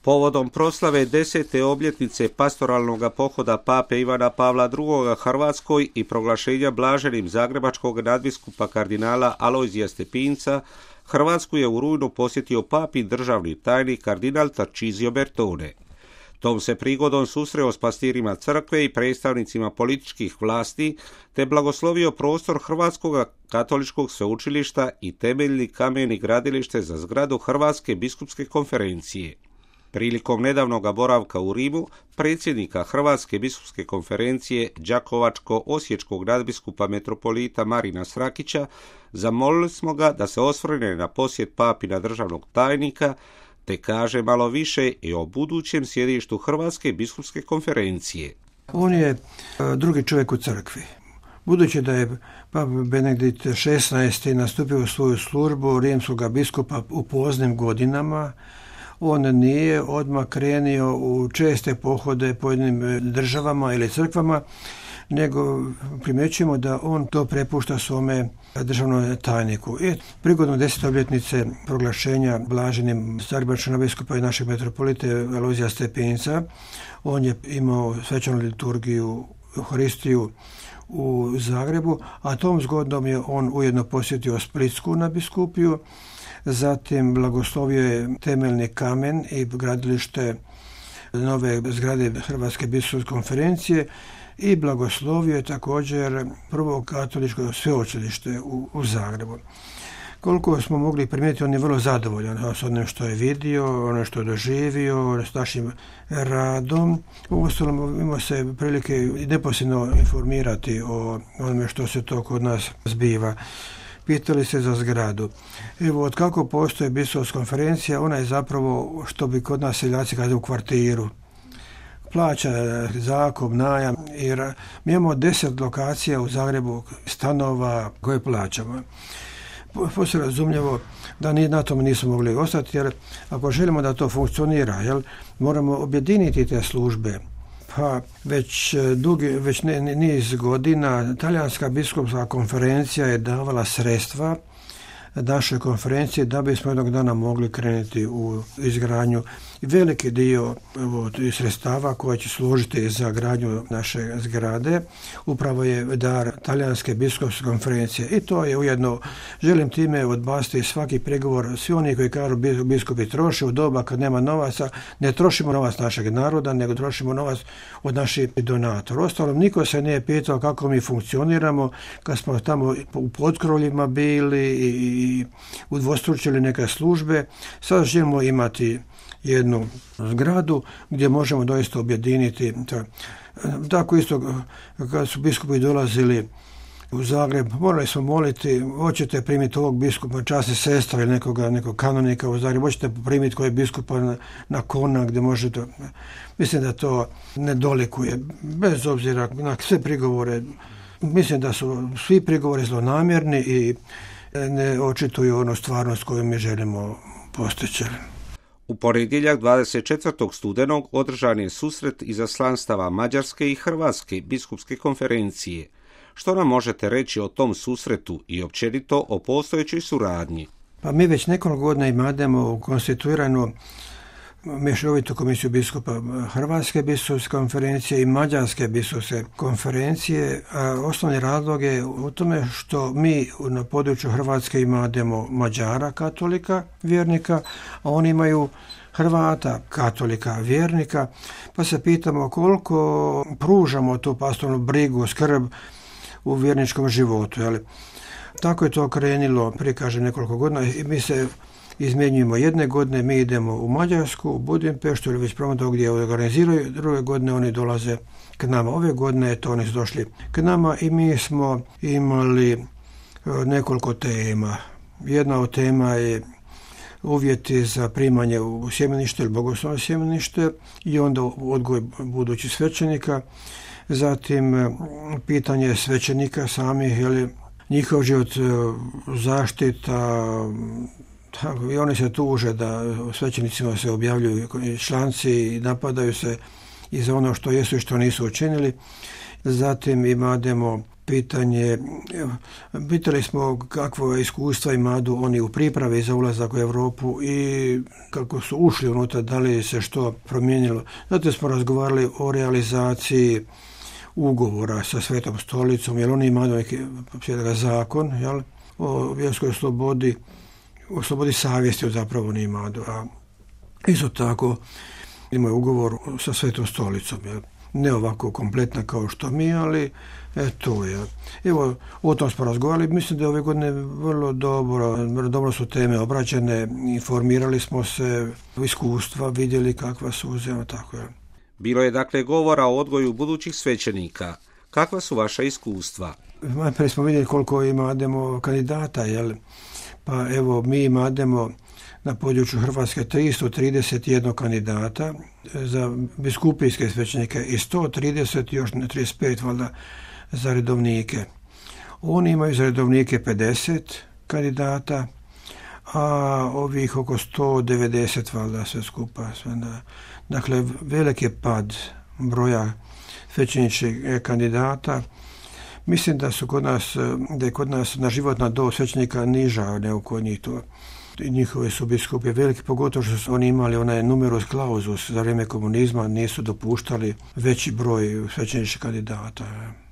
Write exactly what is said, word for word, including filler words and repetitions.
Povodom proslave desete obljetnice pastoralnog pohoda pape Ivana Pavla drugoga Hrvatskoj i proglašenja blaženim zagrebačkog nadbiskupa kardinala Alojzija Stepinca, Hrvatsku je u rujnu posjetio papin državni tajnik kardinal Tarcisio Bertone. Tom se prigodom susreo s pastirima crkve i predstavnicima političkih vlasti, te blagoslovio prostor Hrvatskog katoličkog sveučilišta i temeljni kameni gradilište za zgradu Hrvatske biskupske konferencije. Prilikom nedavnog boravka u Rimu, predsjednika Hrvatske biskupske konferencije Đakovačko-osječkog nadbiskupa metropolita Marina Srakića zamolili smo ga da se osvrne na posjet papina državnog tajnika, te kaže malo više i o budućem sjedištu Hrvatske biskupske konferencije. On je drugi čovjek u crkvi. Budući da je papa Benedikt šesnaesti nastupio u svoju službu rimskog biskupa u poznim godinama, on nije odmah krenio u česte pohode pojedinim državama ili crkvama, nego primjećujemo da on to prepušta svome državnom tajniku. I prigodom desete obljetnice proglašenja blaženim zagrebačkog biskupa i našeg metropolita Alojzija Stepinca, on je imao svečanu liturgiju, Euharistiju u Zagrebu, a tom zgodom je on ujedno posjetio Splitsku nadbiskupiju, zatim blagoslovio je temeljni kamen i gradilište nove zgrade Hrvatske biskupske konferencije i blagoslovio je također prvo katoličko sveučilište u, u Zagrebu. Koliko smo mogli primijetiti, on je vrlo zadovoljan s onim što je vidio, ono što je doživio, s našim radom. Uostalom imamo se prilike neposredno informirati o onome što se to kod nas zbiva. Pitali se za zgradu. Evo, od kako postoji biskupska konferencija, ona je zapravo, što bi kod nas seljaci kazali, u kvartiru. Plaća zakup, najam, jer mi imamo deset lokacija u Zagrebu, stanova koje plaćamo. Posle razumljivo da ni na tom nismo mogli ostati, jer ako želimo da to funkcionira, jel, moramo objediniti te službe. Pa već dugi, već ne, niz godina Talijanska biskupska konferencija je davala sredstva naše konferencije da bismo jednog dana mogli krenuti u izgradnju. Veliki dio evo, sredstava koja će služiti za gradnju naše zgrade upravo je dar Talijanske biskupske konferencije. I to je ujedno, želim time odbaciti svaki pregovor. Svi oni koji kažu biskupi troše u doba kad nema novaca, ne trošimo novac našeg naroda, nego trošimo novac od naših donatora. Ostalom, niko se nije pitao kako mi funkcioniramo kad smo tamo u potkrovljima bili i i udvostručili neke službe. Sad želimo imati jednu zgradu gdje možemo doista objediniti. Tako isto kad su biskupi dolazili u Zagreb, morali smo moliti, hoćete primiti ovog biskupa, časne sestra ili nekoga, nekog kanonika u Zagreb, hoćete primiti koji je biskupa na, na Kona gdje možete. Mislim da to ne dolikuje, bez obzira na sve prigovore. Mislim da su svi prigovori zlonamjerni i ne očituju onu stvarnost koju mi želimo postići. U ponedjeljak dvadeset četvrtog studenog održan je susret izaslanstava Mađarske i Hrvatske biskupske konferencije. Što nam možete reći o tom susretu i općenito o postojećoj suradnji? Pa mi već nekoliko godina imamo konstituiranu mješovitu komisiju biskupa Hrvatske biskupske konferencije i Mađarske biskupske konferencije. A osnovni razlog je u tome što mi na području Hrvatske imamo Mađara katolika, vjernika, a oni imaju Hrvata katolika, vjernika, pa se pitamo koliko pružamo tu pastornu brigu, skrb u vjerničkom životu. Jel? Tako je to krenilo prije, kažem, nekoliko godina i mi se izmjenjujemo. Jedne godine mi idemo u Mađarsku, u Budimpeštu ili već prvo gdje organiziraju, druge godine oni dolaze k nama. Ove godine to oni su došli k nama i mi smo imali nekoliko tema. Jedna od tema je uvjeti za primanje u sjemenište ili bogoslovno sjemenište i onda odgoj budućih svećenika. Zatim pitanje svećenika samih, jeli, njihov život, zaštita, i oni se tuže da svećenicima se objavljuju članci i napadaju se i za ono što jesu i što nisu učinili. Zatim imamo pitanje, pitali smo kakvo iskustva imaju oni u pripravi za ulazak u Europu i kako su ušli unutra, da li se što promijenilo. Zato smo razgovarali o realizaciji ugovora sa Svetom stolicom, jer oni imaju neki zakon, jel, o vjerskoj slobodi, o slobodi savjesti zapravo oni imaju, a isto tako imaju ugovor sa Svetom stolicom, jel. Ne ovako kompletna kao što mi, ali e, to je. Evo, o tom smo razgovarali, mislim da je ove godine vrlo dobro, vrlo dobro su teme obrađene, informirali smo se, iskustva, vidjeli kakva su uzema, tako je. Bilo je dakle govora o odgoju budućih svećenika. Kakva su vaša iskustva? Najprije smo vidjeli koliko imamo kandidata, jel? Pa evo, mi imamo na području Hrvatske tristo trideset jedan kandidata za biskupijske svećenike i sto trideset, još ne trideset pet valjda, za redovnike. Oni imaju za redovnike pedeset kandidata, a ovih oko sto devedeset valjda sve skupa. Dakle, velik je pad broja svećeničkih kandidata. Mislim da su kod nas, da je kod nas na životna dob svećenika niža nego kod njih to. Njihove su biskupi veliki, pogotovo što su oni imali onaj numerus clausus za vrijeme komunizma, nisu dopuštali veći broj svećeničkih kandidata.